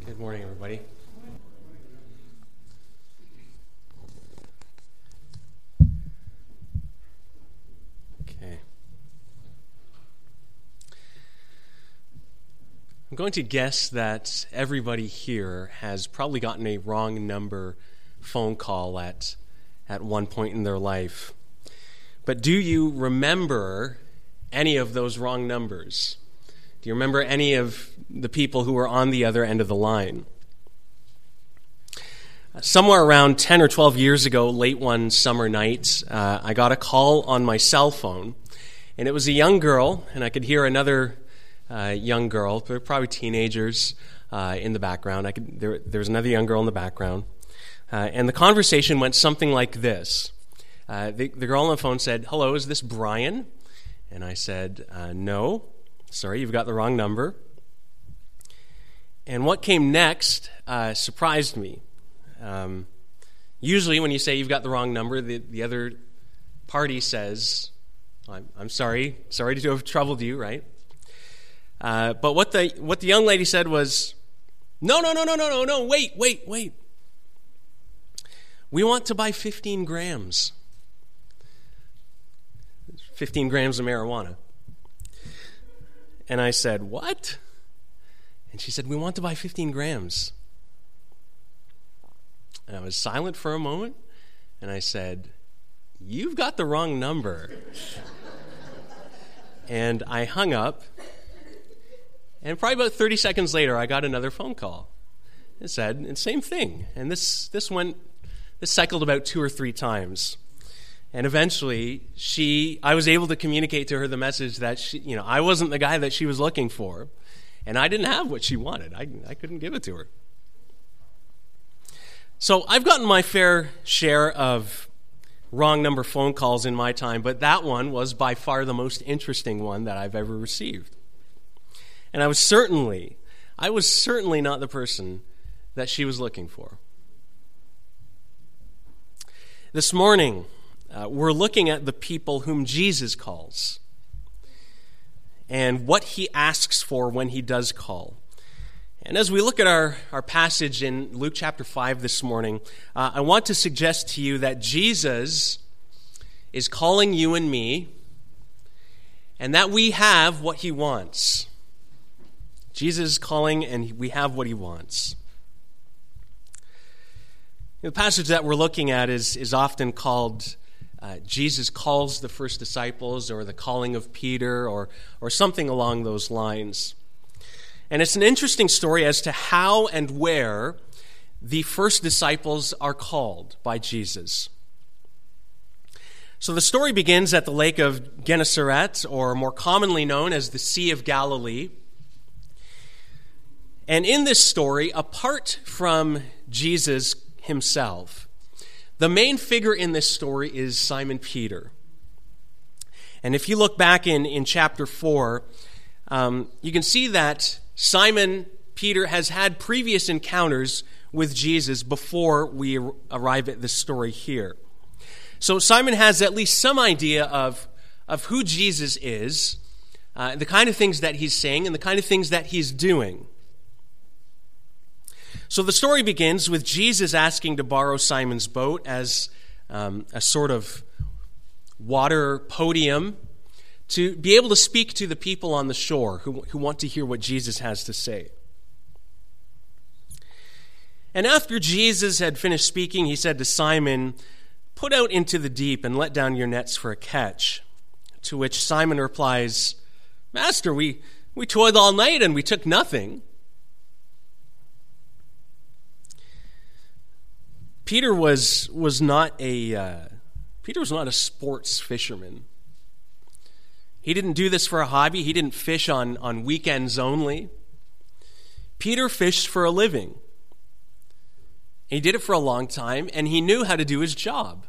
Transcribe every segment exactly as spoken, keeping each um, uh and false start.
Good morning, everybody. Okay. I'm going to guess that everybody here has probably gotten a wrong number phone call at, at one point in their life. But do you remember any of those wrong numbers? Do you remember any of the people who were on the other end of the line? Somewhere around ten or twelve years ago, late one summer night, uh, I got a call on my cell phone, and it was a young girl, and I could hear another uh, young girl, probably teenagers, uh, in the background. I could there, there was another young girl in the background, uh, and the conversation went something like this. Uh, the, the girl on the phone said, "Hello, is this Brian?" And I said, uh, "No. Sorry, you've got the wrong number." And what came next uh, surprised me. Um, usually when you say you've got the wrong number, the, the other party says, I'm, I'm sorry, sorry to have troubled you, right? Uh, but what the what the young lady said was, no, no, no, no, no, no, no, wait, wait, wait. We want to buy fifteen grams. fifteen grams of marijuana. And I said, what? And she said, we want to buy fifteen grams. And I was silent for a moment, and I said, you've got the wrong number. And I hung up, and probably about thirty seconds later, I got another phone call. It said the same thing. And this this went, this cycled about two or three times. And eventually, she, I was able to communicate to her the message that she, you know, I wasn't the guy that she was looking for, and I didn't have what she wanted. I, I couldn't give it to her. So I've gotten my fair share of wrong number phone calls in my time, but that one was by far the most interesting one that I've ever received. And I was certainly, I was certainly not the person that she was looking for. This morning, Uh, we're looking at the people whom Jesus calls and what he asks for when he does call. And as we look at our, our passage in Luke chapter five this morning, uh, I want to suggest to you that Jesus is calling you and me, and that we have what he wants. Jesus is calling, and we have what he wants. The passage that we're looking at is, is often called Uh, Jesus calls the first disciples, or the calling of Peter, or or something along those lines. And it's an interesting story as to how and where the first disciples are called by Jesus. So the story begins at the Lake of Gennesaret, or more commonly known as the Sea of Galilee. And in this story, apart from Jesus himself, the main figure in this story is Simon Peter. And if you look back in, in chapter four, um, you can see that Simon Peter has had previous encounters with Jesus before we arrive at this story here. So Simon has at least some idea of, of who Jesus is, uh, the kind of things that he's saying, and the kind of things that he's doing. So the story begins with Jesus asking to borrow Simon's boat as um, a sort of water podium to be able to speak to the people on the shore who, who want to hear what Jesus has to say. And after Jesus had finished speaking, he said to Simon, "Put out into the deep and let down your nets for a catch." To which Simon replies, "Master, we, we toiled all night and we took nothing." Peter was was not a uh, Peter was not a sports fisherman. He didn't do this for a hobby. He didn't fish on, on weekends only. Peter fished for a living. He did it for a long time, and he knew how to do his job.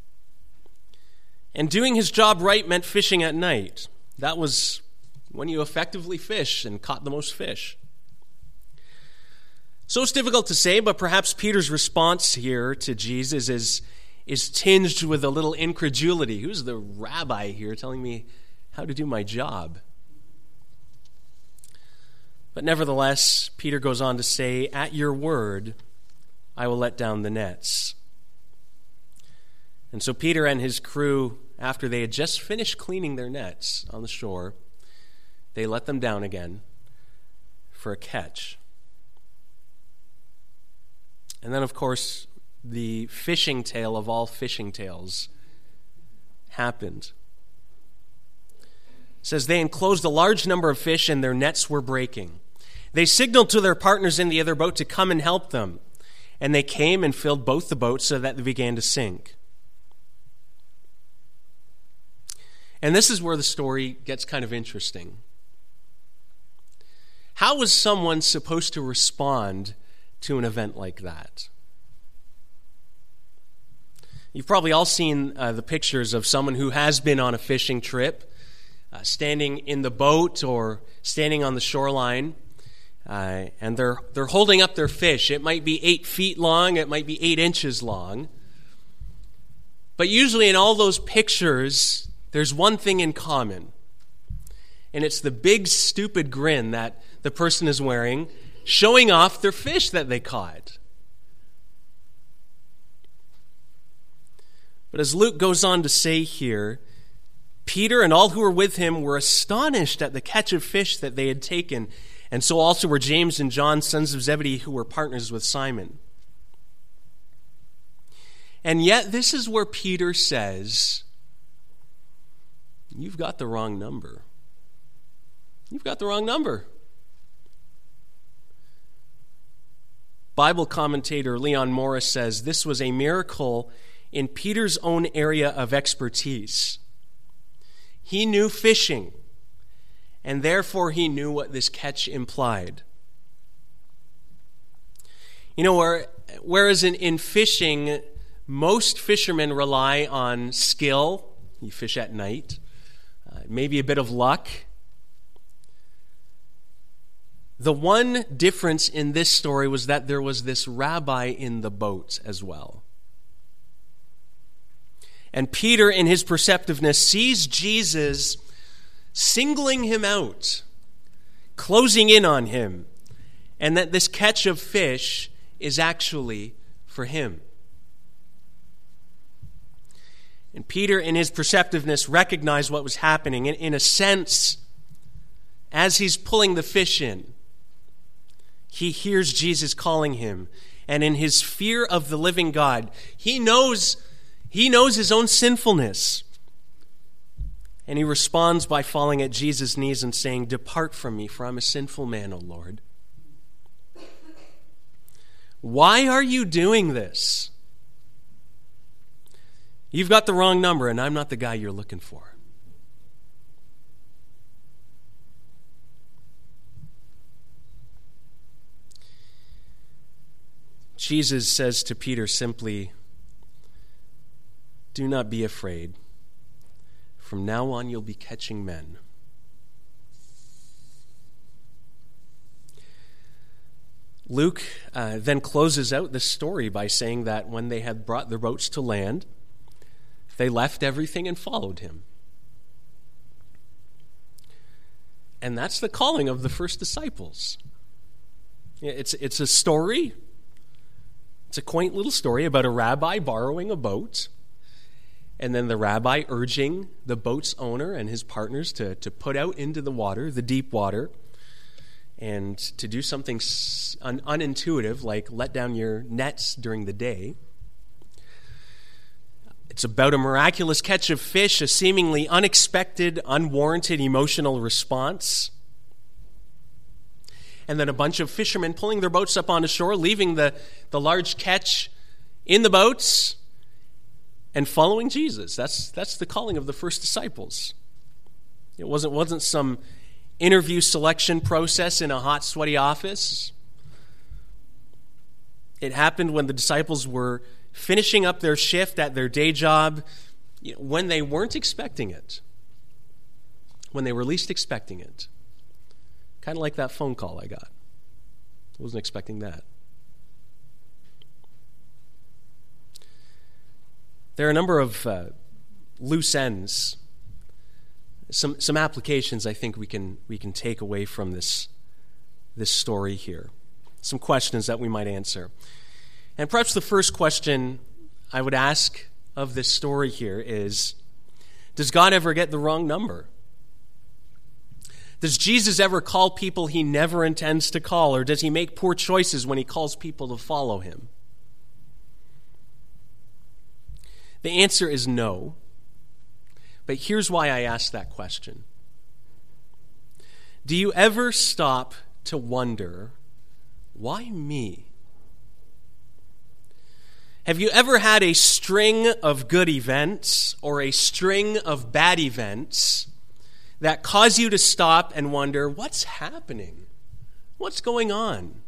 And doing his job right meant fishing at night. That was when you effectively fish and caught the most fish. So it's difficult to say, but perhaps Peter's response here to Jesus is, is tinged with a little incredulity. Who's the rabbi here telling me how to do my job? But nevertheless, Peter goes on to say, "At your word, I will let down the nets." And so Peter and his crew, after they had just finished cleaning their nets on the shore, they let them down again for a catch. And then, of course, the fishing tale of all fishing tales happened. It says, "They enclosed a large number of fish and their nets were breaking. They signaled to their partners in the other boat to come and help them. And they came and filled both the boats so that they began to sink." And this is where the story gets kind of interesting. How was someone supposed to respond to an event like that? You've probably all seen uh, the pictures of someone who has been on a fishing trip, uh, standing in the boat or standing on the shoreline, uh, and they're they're holding up their fish. It might be eight feet long, it might be eight inches long. But usually in all those pictures, there's one thing in common, and it's the big, stupid grin that the person is wearing, showing off their fish that they caught. But as Luke goes on to say here, Peter and all who were with him were astonished at the catch of fish that they had taken, and so also were James and John, sons of Zebedee, who were partners with Simon. And yet this is where Peter says, "You've got the wrong number. You've got the wrong number." Bible commentator Leon Morris says this was a miracle in Peter's own area of expertise. He knew fishing, and therefore he knew what this catch implied. You know, where, whereas in, in fishing, most fishermen rely on skill. You fish at night. Uh, maybe a bit of luck. The one difference in this story was that there was this rabbi in the boat as well. And Peter, in his perceptiveness, sees Jesus singling him out, closing in on him, and that this catch of fish is actually for him. And Peter, in his perceptiveness, recognized what was happening. In, in a sense, as he's pulling the fish in, he hears Jesus calling him. And in his fear of the living God, he knows, he knows his own sinfulness. And he responds by falling at Jesus' knees and saying, "Depart from me, for I'm a sinful man, O Lord." Why are you doing this? You've got the wrong number, and I'm not the guy you're looking for. Jesus says to Peter simply, "Do not be afraid. From now on, you'll be catching men." Luke uh, then closes out the story by saying that when they had brought their boats to land, they left everything and followed him. And that's the calling of the first disciples. It's, it's a story. It's a quaint little story about a rabbi borrowing a boat, and then the rabbi urging the boat's owner and his partners to, to put out into the water, the deep water, and to do something un- unintuitive like let down your nets during the day. It's about a miraculous catch of fish, a seemingly unexpected, unwarranted emotional response. And then a bunch of fishermen pulling their boats up onto shore, leaving the, the large catch in the boats and following Jesus. That's, that's the calling of the first disciples. It wasn't, wasn't some interview selection process in a hot, sweaty office. It happened when the disciples were finishing up their shift at their day job, you know, when they weren't expecting it, when they were least expecting it. Kind of like that phone call I got. I wasn't expecting that. There are a number of uh, loose ends, some some applications I think we can we can take away from this this story here. Some questions that we might answer. And perhaps the first question I would ask of this story here is, does God ever get the wrong number? Does Jesus ever call people he never intends to call, or does he make poor choices when he calls people to follow him? The answer is no. But here's why I ask that question. Do you ever stop to wonder, why me? Have you ever had a string of good events or a string of bad events that cause you to stop and wonder, what's happening? What's going on?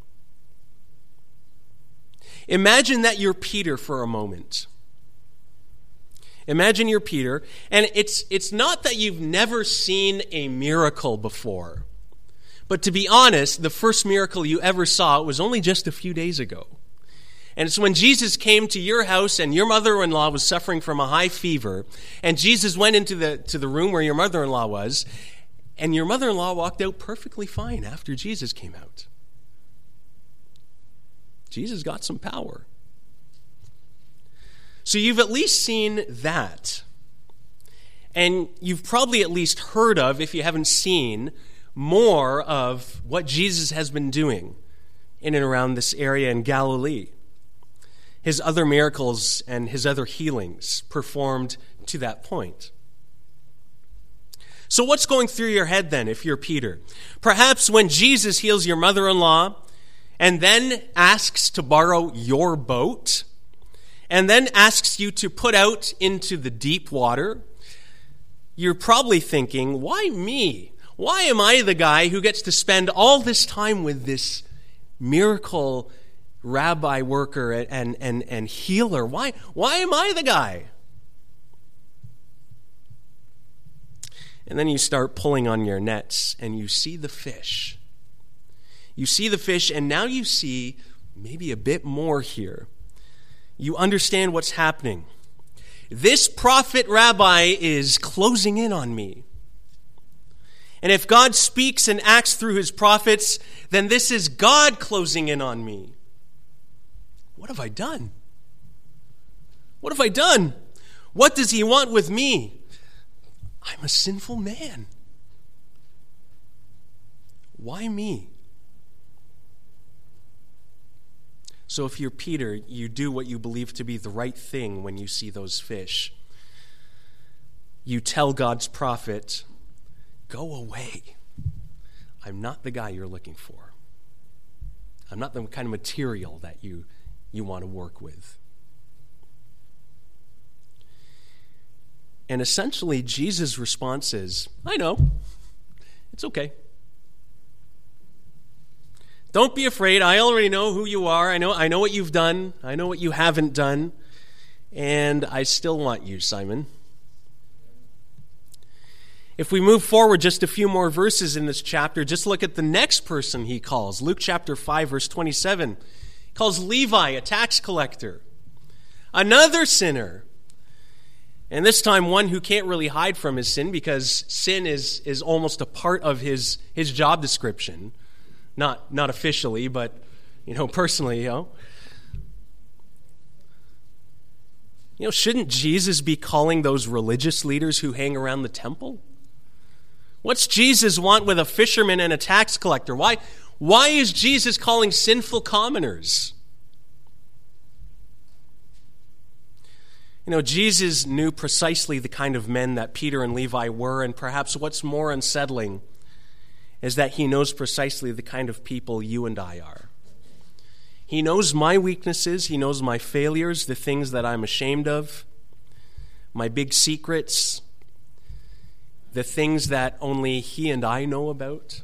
Imagine that you're Peter for a moment. Imagine you're Peter, and it's it's not that you've never seen a miracle before. But to be honest, the first miracle you ever saw was only just a few days ago. And it's when Jesus came to your house and your mother-in-law was suffering from a high fever, and Jesus went into the to the room where your mother-in-law was, and your mother-in-law walked out perfectly fine after Jesus came out. Jesus got some power. So you've at least seen that. And you've probably at least heard of, if you haven't seen, more of what Jesus has been doing in and around this area in Galilee. His other miracles and his other healings performed to that point. So what's going through your head then if you're Peter? Perhaps when Jesus heals your mother-in-law and then asks to borrow your boat and then asks you to put out into the deep water, you're probably thinking, why me? Why am I the guy who gets to spend all this time with this miracle rabbi worker and, and, and healer? Why, why am I the guy? And then you start pulling on your nets and you see the fish. You see the fish, and now you see maybe a bit more here. You understand what's happening. This prophet rabbi is closing in on me. And if God speaks and acts through his prophets, then this is God closing in on me. What have I done? What have I done? What does he want with me? I'm a sinful man. Why me? So if you're Peter, you do what you believe to be the right thing when you see those fish. You tell God's prophet, go away. I'm not the guy you're looking for. I'm not the kind of material that you, you want to work with. And essentially, Jesus' response is, I know. It's okay. Don't be afraid. I already know who you are. I know, I know what you've done. I know what you haven't done. And I still want you, Simon. If we move forward just a few more verses in this chapter, just look at the next person he calls. Luke chapter five, verse twenty-seven. He calls Levi a tax collector. Another sinner. And this time one who can't really hide from his sin, because sin is, is almost a part of his, his job description. Not, not officially, but, you know, personally, you know. You know, shouldn't Jesus be calling those religious leaders who hang around the temple? What's Jesus want with a fisherman and a tax collector? Why, why is Jesus calling sinful commoners? You know, Jesus knew precisely the kind of men that Peter and Levi were, and perhaps what's more unsettling is that he knows precisely the kind of people you and I are. He knows my weaknesses, he knows my failures, the things that I'm ashamed of, my big secrets, the things that only he and I know about.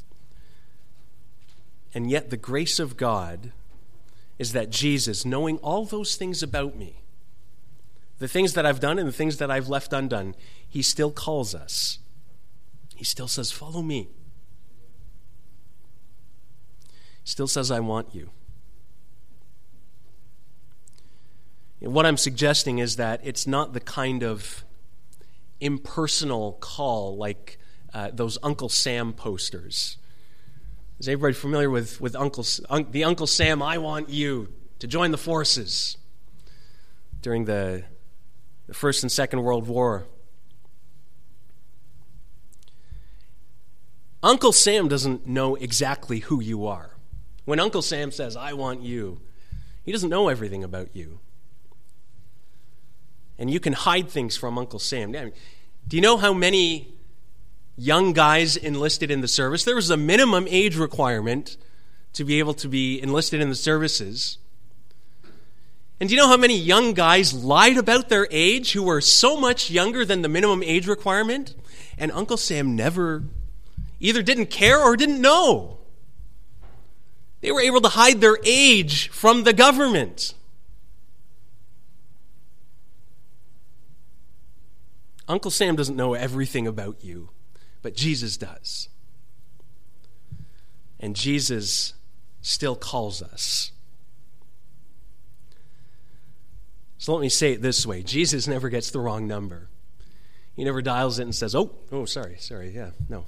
And yet the grace of God is that Jesus, knowing all those things about me, the things that I've done and the things that I've left undone, he still calls us. He still says, follow me. Still says, I want you. And what I'm suggesting is that it's not the kind of impersonal call like uh, those Uncle Sam posters Is everybody familiar with, with Uncle, un, the Uncle Sam, I want you to join the forces during the, the First and Second World War? Uncle Sam doesn't know exactly who you are. When Uncle Sam says, I want you, he doesn't know everything about you. And you can hide things from Uncle Sam. Do you know how many young guys enlisted in the service? There was a minimum age requirement to be able to be enlisted in the services. And do you know how many young guys lied about their age who were so much younger than the minimum age requirement? And Uncle Sam never either didn't care or didn't know. They were able to hide their age from the government. Uncle Sam doesn't know everything about you, but Jesus does. And Jesus still calls us. So let me say it this way. Jesus never gets the wrong number. He never dials it and says, oh, oh, sorry, sorry, yeah, no.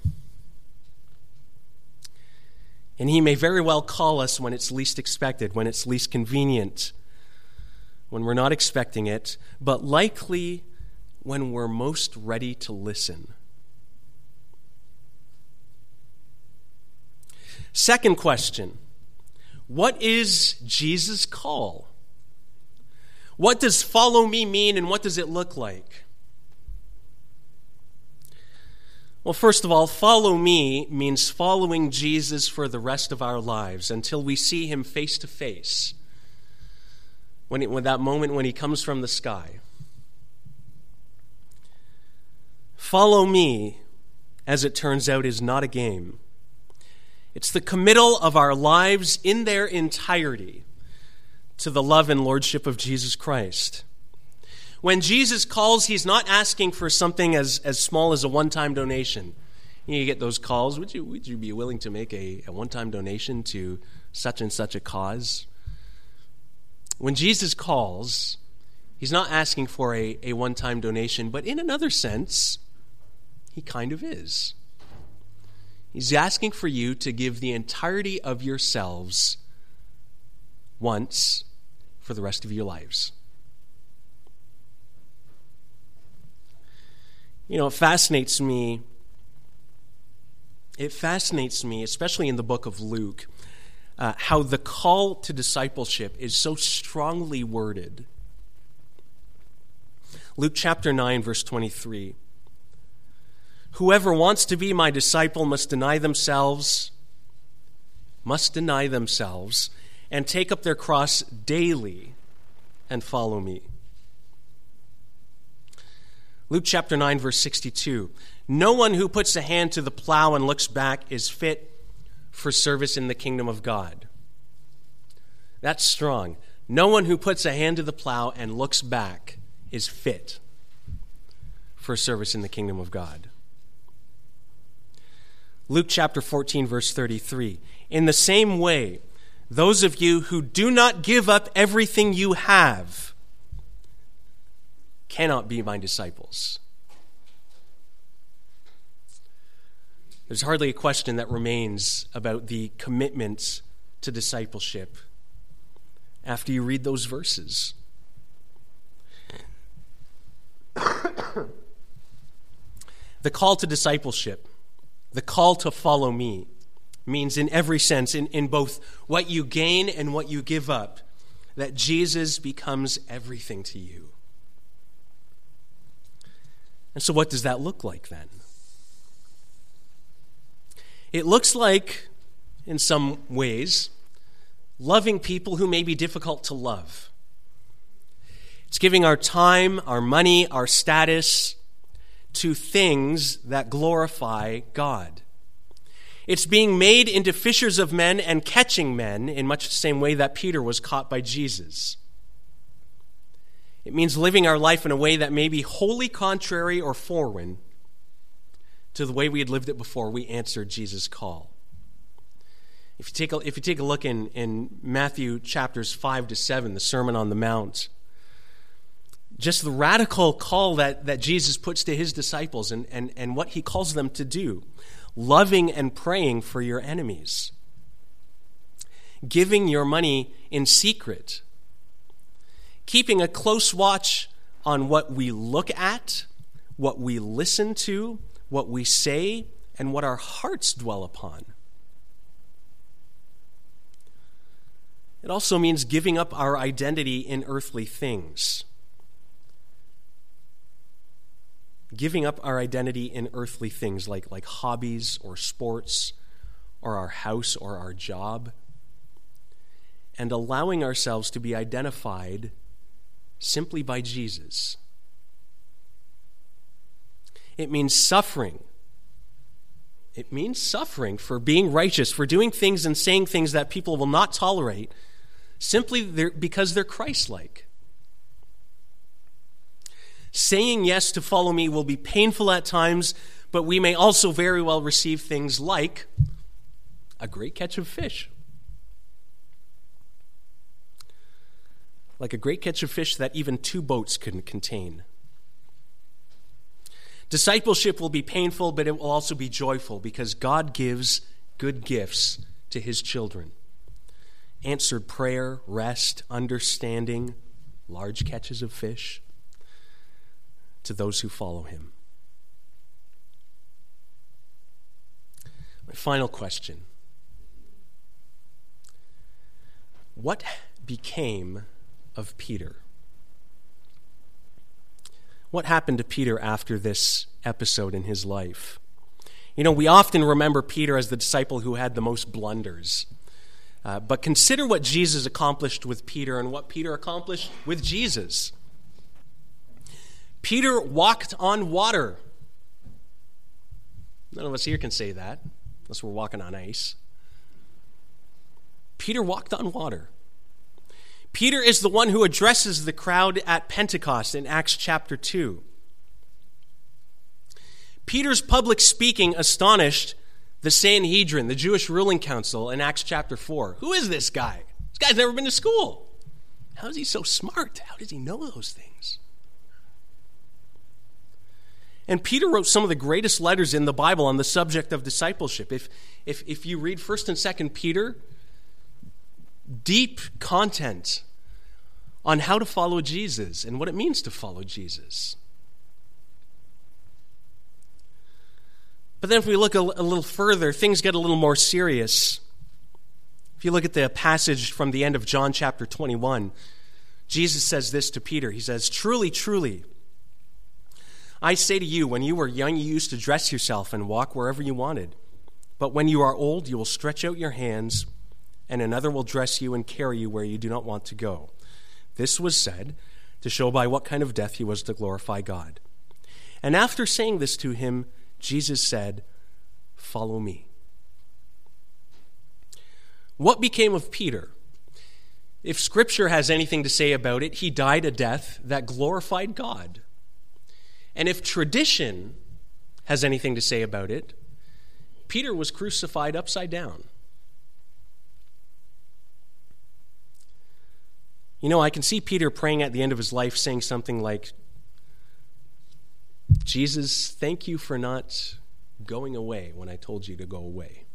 And he may very well call us when it's least expected, when it's least convenient, when we're not expecting it, but likely when we're most ready to listen. Second question, what is Jesus' call? What does follow me mean, and what does it look like? Well, first of all, follow me means following Jesus for the rest of our lives until we see him face to face. When, it, when that moment when he comes from the sky. Follow me, as it turns out, is not a game. It's the committal of our lives in their entirety to the love and lordship of Jesus Christ. When Jesus calls, he's not asking for something as, as small as a one-time donation. You get those calls, would you, would you be willing to make a, a one-time donation to such and such a cause? When Jesus calls, he's not asking for a, a one-time donation, but in another sense, he kind of is. He's asking for you to give the entirety of yourselves once for the rest of your lives. You know, it fascinates me, it fascinates me, especially in the book of Luke, uh, how the call to discipleship is so strongly worded. Luke chapter nine, verse twenty-three. Whoever wants to be my disciple must deny themselves, must deny themselves, and take up their cross daily and follow me. Luke chapter nine, verse sixty-two. No one who puts a hand to the plow and looks back is fit for service in the kingdom of God. That's strong. No one who puts a hand to the plow and looks back is fit for service in the kingdom of God. Luke chapter fourteen, verse thirty-three. In the same way, those of you who do not give up everything you have cannot be my disciples. There's hardly a question that remains about the commitment to discipleship after you read those verses. The call to discipleship, the call to follow me, means in every sense, in, in both what you gain and what you give up, that Jesus becomes everything to you. And so what does that look like then? It looks like, in some ways, loving people who may be difficult to love. It's giving our time, our money, our status to things that glorify God. It's being made into fishers of men and catching men in much the same way that Peter was caught by Jesus. It means living our life in a way that may be wholly contrary or foreign to the way we had lived it before we answered Jesus' call. If you take a, if you take a look in, in Matthew chapters five to seven, the Sermon on the Mount, just the radical call that, that Jesus puts to his disciples and, and, and what he calls them to do, loving and praying for your enemies. giving your money in secret, keeping a close watch on what we look at, what we listen to, what we say, and what our hearts dwell upon. It also means giving up our identity in earthly things. Giving up our identity in earthly things like, like hobbies or sports or our house or our job, and allowing ourselves to be identified simply by Jesus. It means suffering. It means suffering for being righteous, for doing things and saying things that people will not tolerate, simply because they're Christ-like. Saying yes to follow me will be painful at times, but we may also very well receive things like a great catch of fish. Like a great catch of fish that even two boats couldn't contain. Discipleship will be painful, but it will also be joyful because God gives good gifts to his children. Answered prayer, rest, understanding, large catches of fish to those who follow him. My final question. What became of Peter? What happened to Peter after this episode in his life? You know, we often remember Peter as the disciple who had the most blunders. Uh, but consider what Jesus accomplished with Peter and what Peter accomplished with Jesus. Peter walked on water. None of us here can say that, unless we're walking on ice. Peter walked on water. Peter is the one who addresses the crowd at Pentecost in Acts chapter two. Peter's public speaking astonished the Sanhedrin, the Jewish ruling council, in Acts chapter four. Who is this guy? This guy's never been to school. How is he so smart? How does he know those things? And Peter wrote some of the greatest letters in the Bible on the subject of discipleship. If, if, if you read First and Second Peter, deep content on how to follow Jesus and what it means to follow Jesus. But then if we look a, a little further, things get a little more serious. If you look at the passage from the end of John chapter twenty-one, Jesus says this to Peter. He says, "Truly, truly, I say to you, when you were young, you used to dress yourself and walk wherever you wanted. But when you are old, you will stretch out your hands, and another will dress you and carry you where you do not want to go." This was said to show by what kind of death he was to glorify God. And after saying this to him, Jesus said, "Follow me." What became of Peter? If Scripture has anything to say about it, he died a death that glorified God. And if tradition has anything to say about it, Peter was crucified upside down. You know, I can see Peter praying at the end of his life saying something like, "Jesus, thank you for not going away when I told you to go away."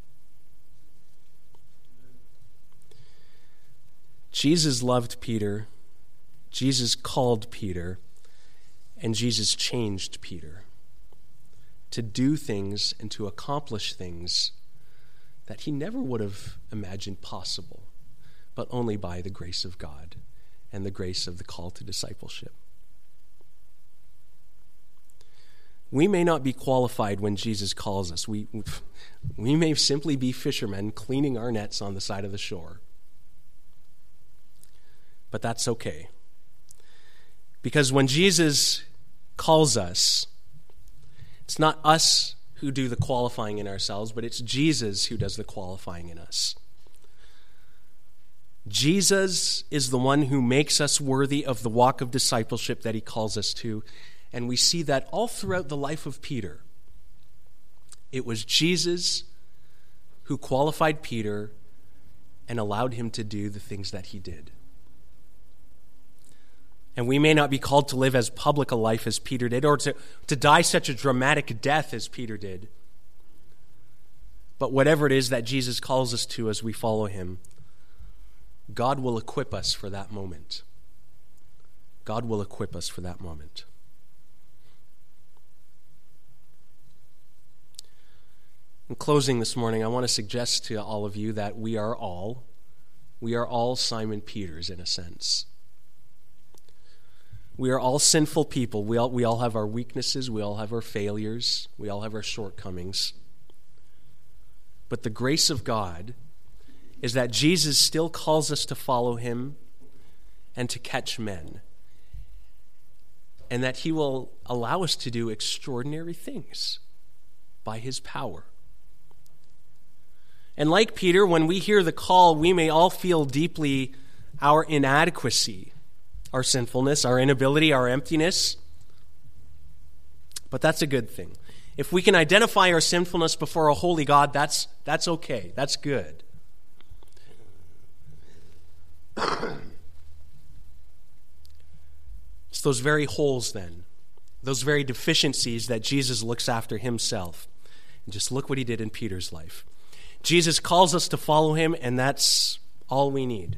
Jesus loved Peter, Jesus called Peter, and Jesus changed Peter to do things and to accomplish things that he never would have imagined possible, but only by the grace of God and the grace of the call to discipleship. We may not be qualified when Jesus calls us. We, we may simply be fishermen cleaning our nets on the side of the shore. But that's okay. Because when Jesus calls us, it's not us who do the qualifying in ourselves, but it's Jesus who does the qualifying in us. Jesus is the one who makes us worthy of the walk of discipleship that he calls us to. And we see that all throughout the life of Peter. It was Jesus who qualified Peter and allowed him to do the things that he did. And we may not be called to live as public a life as Peter did, or to, to die such a dramatic death as Peter did. But whatever it is that Jesus calls us to as we follow him, God will equip us for that moment. God will equip us for that moment. In closing this morning, I want to suggest to all of you that we are all, we are all Simon Peters in a sense. We are all sinful people. We all, we all have our weaknesses. We all have our failures. We all have our shortcomings. But the grace of God is that Jesus still calls us to follow him and to catch men. And that he will allow us to do extraordinary things by his power. And like Peter, when we hear the call, we may all feel deeply our inadequacy, our sinfulness, our inability, our emptiness. But that's a good thing. If we can identify our sinfulness before a holy God, that's, that's okay. That's good. It's those very holes then, those very deficiencies that Jesus looks after himself. And just look what he did in Peter's life. Jesus calls us to follow him, and that's all we need.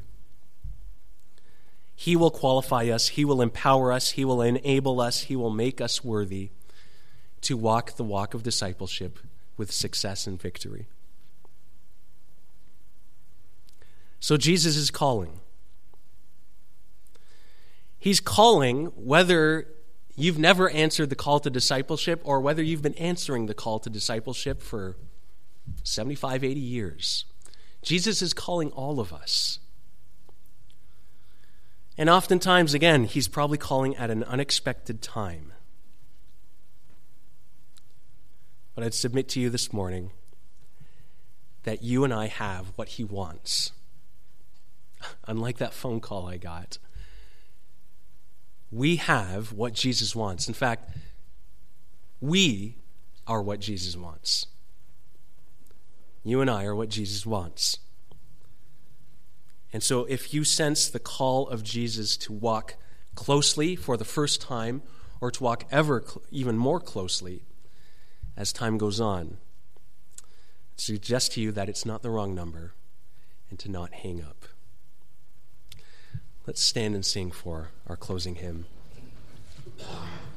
He will qualify us. He will empower us. He will enable us. He will make us worthy to walk the walk of discipleship with success and victory. So Jesus is calling. He's calling whether you've never answered the call to discipleship or whether you've been answering the call to discipleship for seventy-five, eighty years. Jesus is calling all of us. And oftentimes, again, he's probably calling at an unexpected time. But I'd submit to you this morning that you and I have what he wants. Unlike that phone call I got, we have what Jesus wants. In fact, we are what Jesus wants. You and I are what Jesus wants. And so if you sense the call of Jesus to walk closely for the first time or to walk ever cl- even more closely as time goes on, I suggest to you that it's not the wrong number and to not hang up. Let's stand and sing for our closing hymn.